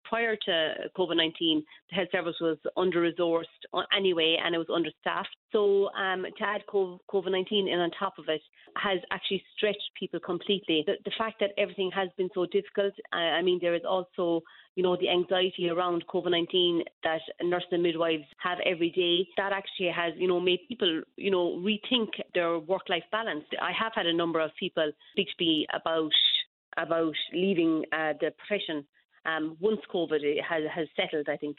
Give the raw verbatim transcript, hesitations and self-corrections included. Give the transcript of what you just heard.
prior to COVID nineteen, the health service was under-resourced anyway, and it was understaffed. So um, to add COVID nineteen in on top of it has actually stretched people completely. The, the fact that everything has been so difficult, uh, I mean, there is also, you know, the anxiety around COVID nineteen that nurses and midwives have every day. That actually has, you know, made people, you know, rethink their work-life balance. I have had a number of people speak to me about about leaving uh, the profession um, once COVID has, has settled, I think.